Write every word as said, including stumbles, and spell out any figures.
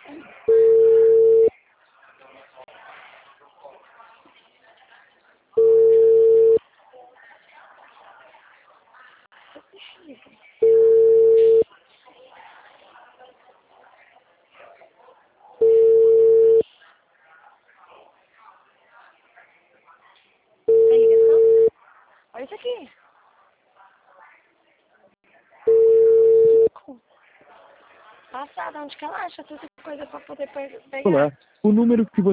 Tem ligação? Olha isso aqui. Passada, onde que ela acha tanta coisa pra poder pe- pegar? Olá, o número que você